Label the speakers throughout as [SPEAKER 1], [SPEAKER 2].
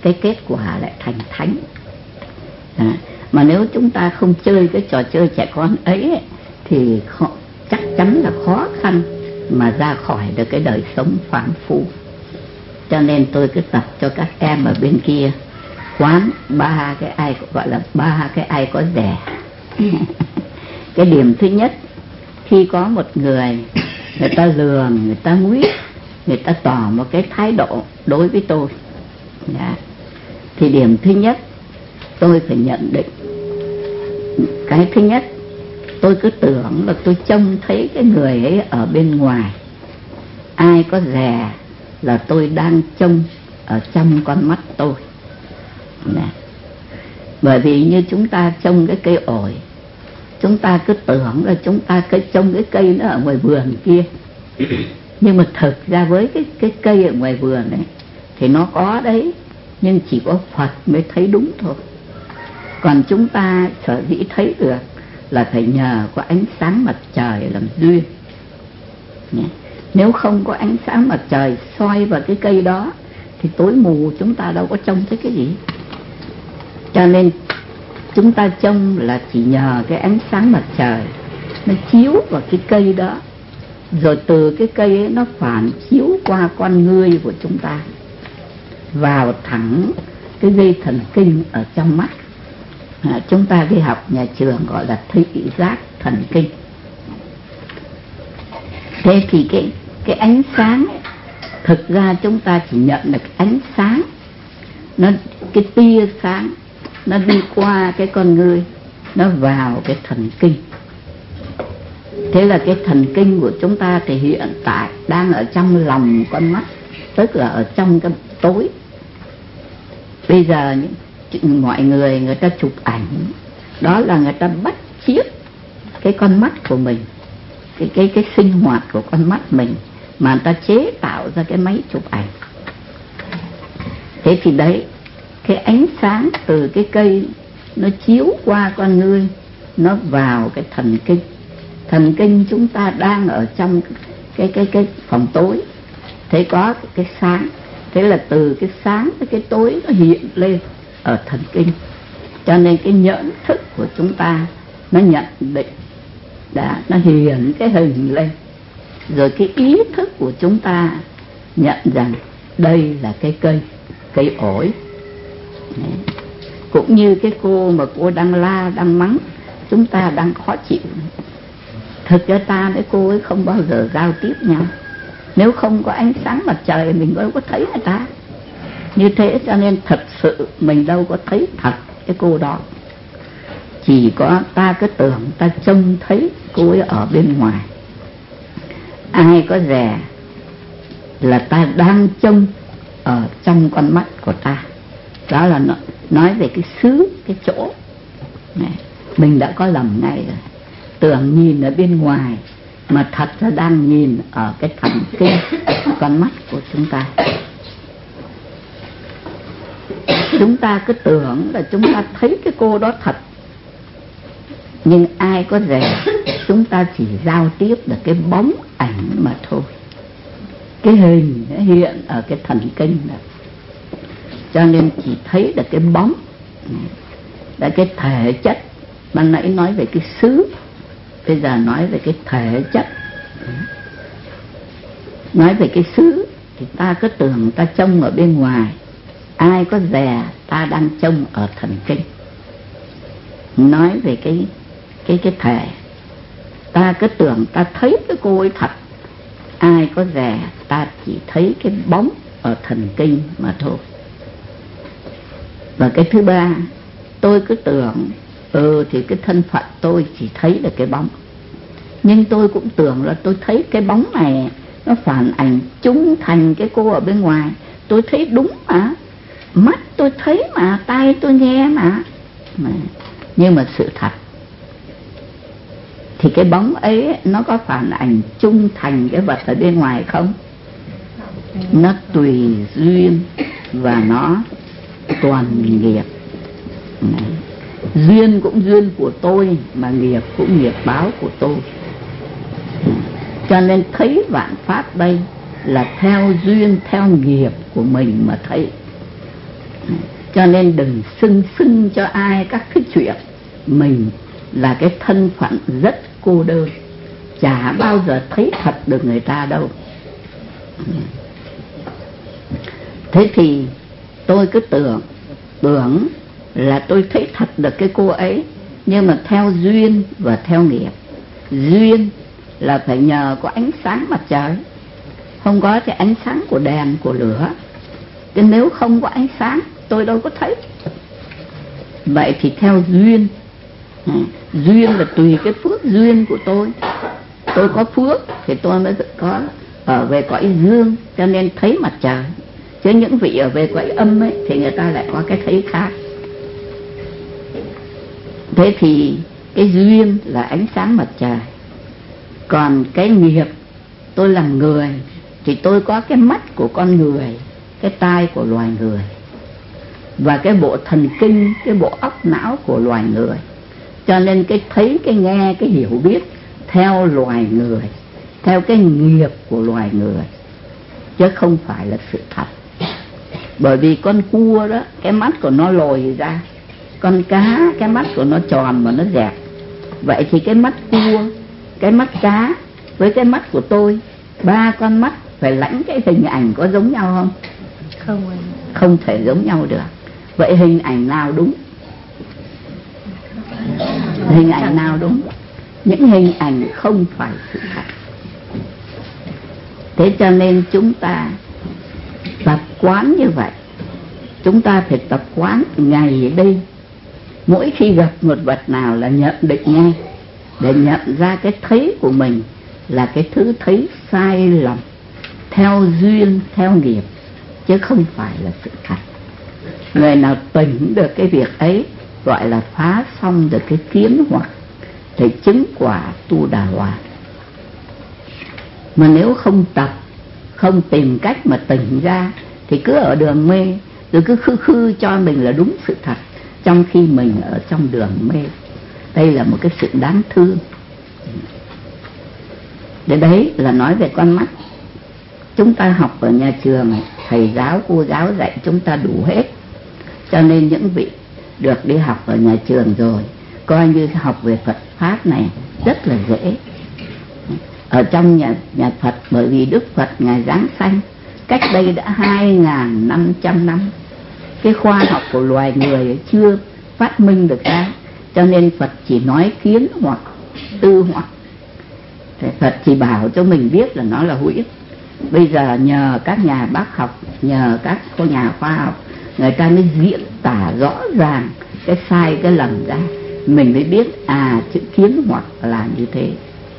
[SPEAKER 1] cái kết quả lại thành thánh. Mà nếu chúng ta không chơi cái trò chơi trẻ con ấy thì chắc chắn là khó khăn mà ra khỏi được cái đời sống phàm phu. Cho nên tôi cứ tập cho các em ở bên kia quán ba cái ai gọi là ba cái ai có rẻ. Cái điểm thứ nhất, khi có một người ta lường, người ta nguyết, người ta tỏ một cái thái độ đối với tôi, thì điểm thứ nhất tôi phải nhận định. Cái thứ nhất, tôi cứ tưởng là tôi trông thấy cái người ấy ở bên ngoài. Ai có dè là tôi đang trông ở trong con mắt tôi. Bởi vì như chúng ta trông cái cây ổi, chúng ta cứ tưởng là chúng ta trông cái cây nó ở ngoài vườn kia. Nhưng mà thực ra với cái cây ở ngoài vườn ấy thì nó có đấy, nhưng chỉ có Phật mới thấy đúng thôi. Còn chúng ta sở dĩ thấy được là phải nhờ có ánh sáng mặt trời làm duyên. Nếu không có ánh sáng mặt trời soi vào cái cây đó thì tối mù chúng ta đâu có trông thấy cái gì. Cho nên chúng ta trông là chỉ nhờ cái ánh sáng mặt trời nó chiếu vào cái cây đó, rồi từ cái cây ấy nó phản chiếu qua con ngươi của chúng ta vào thẳng cái dây thần kinh ở trong mắt. Chúng ta đi học nhà trường gọi là thị giác thần kinh. Thế thì cái ánh sáng ấy, thực ra chúng ta chỉ nhận được ánh sáng, cái tia sáng nó đi qua cái con ngươi, nó vào cái thần kinh. Thế là cái thần kinh của chúng ta thì hiện tại đang ở trong lòng con mắt, tức là ở trong cái tối. Bây giờ mọi người ta chụp ảnh, đó là người ta bắt chiếc cái con mắt của mình, cái sinh hoạt của con mắt mình, mà người ta chế tạo ra cái máy chụp ảnh. Thế thì đấy, cái ánh sáng từ cái cây nó chiếu qua con ngươi, nó vào cái thần kinh. Thần kinh chúng ta đang ở trong cái phòng tối, thế có cái sáng, thế là từ cái sáng tới cái tối nó hiện lên ở thần kinh. Cho nên cái nhận thức của chúng ta nó nhận định, nó hiện cái hình lên, rồi cái ý thức của chúng ta nhận rằng đây là cái cây ổi. Cũng như cái cô mà cô đang la, đang mắng, chúng ta đang khó chịu. Thực ra ta với cô ấy không bao giờ giao tiếp nhau. Nếu không có ánh sáng mặt trời mình đâu có thấy người ta. Như thế cho nên thật sự mình đâu có thấy thật cái cô đó. Chỉ có ta cứ tưởng ta trông thấy cô ấy ở bên ngoài. Ai có dè là ta đang trông ở trong con mắt của ta. Đó là nói về cái xứ, cái chỗ này. Mình đã có lầm ngay rồi. Tưởng nhìn ở bên ngoài mà thật ra đang nhìn ở cái thần kinh con mắt của chúng ta. Chúng ta cứ tưởng là chúng ta thấy cái cô đó thật, nhưng ai có dè chúng ta chỉ giao tiếp được cái bóng ảnh mà thôi. Cái hình nó hiện ở cái thần kinh đó, cho nên chỉ thấy được cái bóng. Là cái thể chất. Ban nãy nói về cái xứ, bây giờ nói về cái thể chất. Nói về cái xứ thì ta cứ tưởng ta trông ở bên ngoài, ai có dè ta đang trông ở thần kinh. Nói về cái thể, ta cứ tưởng ta thấy cái cô ấy thật, ai có dè ta chỉ thấy cái bóng ở thần kinh mà thôi. Và cái thứ ba, tôi cứ tưởng thì cái thân phận tôi chỉ thấy được cái bóng, nhưng tôi cũng tưởng là tôi thấy cái bóng này nó phản ảnh chung thành cái cô ở bên ngoài. Tôi thấy đúng mà, mắt tôi thấy mà, tai tôi nghe mà. Nhưng mà sự thật thì cái bóng ấy nó có phản ảnh chung thành cái vật ở bên ngoài không? Nó tùy duyên và nó toàn nghiệp. Duyên cũng duyên của tôi, mà nghiệp cũng nghiệp báo của tôi. Cho nên thấy vạn pháp đây là theo duyên, theo nghiệp của mình mà thấy. Cho nên đừng xưng cho ai các cái chuyện mình là cái thân phận rất cô đơn, chả bao giờ thấy thật được người ta đâu. Thế thì tôi cứ tưởng là tôi thấy thật được cái cô ấy, nhưng mà theo duyên và theo nghiệp. Duyên là phải nhờ có ánh sáng mặt trời, không có cái ánh sáng của đèn của lửa, chứ nếu không có ánh sáng tôi đâu có thấy. Vậy thì theo duyên. Duyên là tùy cái phước duyên của tôi có phước thì tôi mới có ở về cõi dương, cho nên thấy mặt trời. Chứ những vị ở về cõi âm ấy thì người ta lại có cái thấy khác. Thế thì cái duyên là ánh sáng mặt trời. Còn cái nghiệp, tôi làm người thì tôi có cái mắt của con người, cái tai của loài người, và cái bộ thần kinh, cái bộ óc não của loài người. Cho nên cái thấy, cái nghe, cái hiểu biết theo loài người, theo cái nghiệp của loài người, chứ không phải là sự thật. Bởi vì con cua đó, cái mắt của nó lồi ra, con cá cái mắt của nó tròn mà nó dẹp. Vậy thì cái mắt cua, cái mắt cá với cái mắt của tôi, ba con mắt phải lãnh cái hình ảnh có giống nhau không? Không thể giống nhau được. Vậy hình ảnh nào đúng? Hình ảnh nào đúng? Những hình ảnh không phải sự thật. Thế cho nên chúng ta tập quán như vậy. Chúng ta phải tập quán ngày đêm. Mỗi khi gặp một vật nào là nhận định ngay, để nhận ra cái thấy của mình là cái thứ thấy sai lầm, theo duyên, theo nghiệp, chứ không phải là sự thật. Người nào tỉnh được cái việc ấy gọi là phá xong được cái kiến hoặc, thì chứng quả tu đà hoàn. Mà nếu không tập, không tìm cách mà tỉnh ra, thì cứ ở đường mê, rồi cứ khư cho mình là đúng sự thật, trong khi mình ở trong đường mê. Đây là một cái sự đáng thương. Để đấy là nói về con mắt. Chúng ta học ở nhà trường, thầy giáo, cô giáo dạy chúng ta đủ hết. Cho nên những vị được đi học ở nhà trường rồi, coi như học về Phật Pháp này rất là dễ. Ở trong nhà Phật, bởi vì Đức Phật Ngài giáng sanh cách đây đã 2.500 năm. Cái khoa học của loài người chưa phát minh được ra, cho nên Phật chỉ nói kiến hoặc, tư hoặc. Thì Phật chỉ bảo cho mình biết là nó là hữu. Bây giờ nhờ các nhà bác học, nhờ các nhà khoa học, người ta mới diễn tả rõ ràng cái sai cái lầm ra, mình mới biết chữ kiến hoặc là như thế.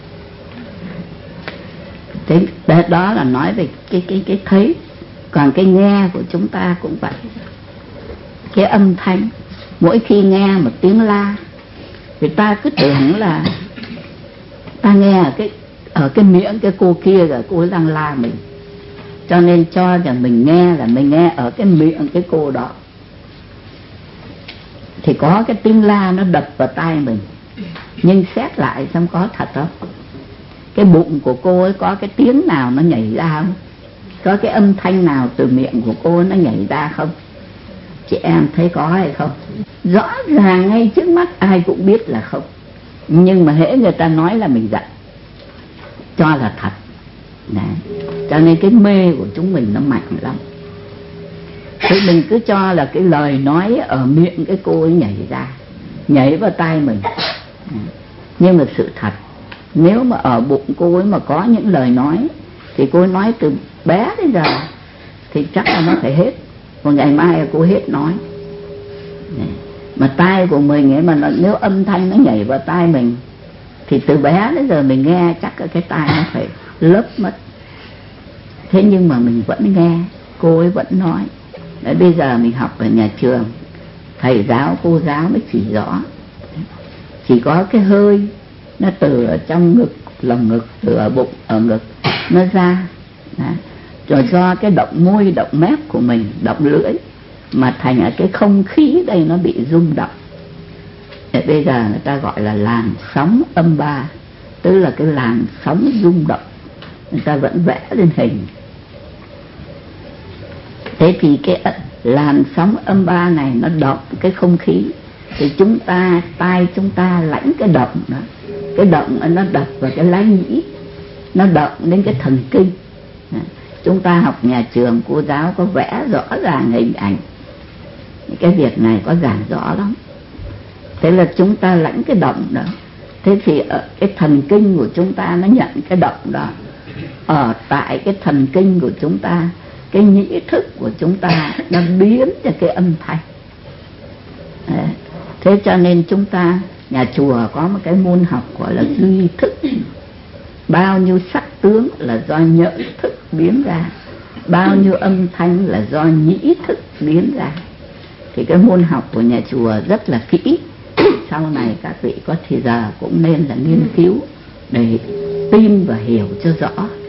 [SPEAKER 1] Thế đó là nói về cái thấy. Còn cái nghe của chúng ta cũng vậy. Cái âm thanh, mỗi khi nghe một tiếng la thì ta cứ tưởng là ta nghe ở cái miệng cái cô kia rồi, cô ấy đang la mình. Cho nên cho rằng mình nghe là mình nghe ở cái miệng cái cô đó. Thì có cái tiếng la nó đập vào tai mình. Nhưng xét lại xem có thật không? Cái bụng của cô ấy có cái tiếng nào nó nhảy ra không? Có cái âm thanh nào từ miệng của cô ấy nó nhảy ra không? Chị em thấy có hay không? Rõ ràng ngay trước mắt ai cũng biết là không. Nhưng mà hễ người ta nói là mình giận, cho là thật. Đấy. Cho nên cái mê của chúng mình nó mạnh lắm. Thì mình cứ cho là cái lời nói ở miệng cái cô ấy nhảy ra, nhảy vào tai mình. Nhưng mà sự thật, nếu mà ở bụng cô ấy mà có những lời nói, thì cô ấy nói từ bé đến giờ, thì chắc là nó phải hết. Và ngày mai cô hết nói. Mà tai của mình ấy mà nếu âm thanh nó nhảy vào tai mình, thì từ bé đến giờ mình nghe chắc cái tai nó phải lấp mất. Thế nhưng mà mình vẫn nghe, cô ấy vẫn nói. Đấy, bây giờ mình học ở nhà trường, thầy giáo, cô giáo mới chỉ rõ. Chỉ có cái hơi nó từ ở trong ngực, lồng ngực, từ ở bụng, ở ngực nó ra. Đấy. Rồi do cái động môi, động mép của mình, động lưỡi, mà thành ở cái không khí đây nó bị rung động. Để bây giờ người ta gọi là làn sóng âm ba, tức là cái làn sóng rung động. Người ta vẫn vẽ lên hình. Thế thì làn sóng âm ba này nó động cái không khí, thì tai chúng ta lãnh cái động đó. Cái động nó đập vào cái lá nhĩ, nó động đến cái thần kinh. Chúng ta học nhà trường, cô giáo có vẽ rõ ràng hình ảnh, cái việc này có giảng rõ lắm. Thế là chúng ta lãnh cái động đó. Thế thì ở cái thần kinh của chúng ta nó nhận cái động đó. Ở tại cái thần kinh của chúng ta, cái nhĩ thức của chúng ta nó biến cho cái âm thanh. Đấy. Thế cho nên chúng ta, nhà chùa có một cái môn học gọi là duy thức. Bao nhiêu sắc tướng là do nhỡ thức biến ra, bao nhiêu âm thanh là do nhĩ thức biến ra. Thì cái môn học của nhà chùa rất là kỹ. Sau này các vị có thì giờ cũng nên là nghiên cứu để tin và hiểu cho rõ.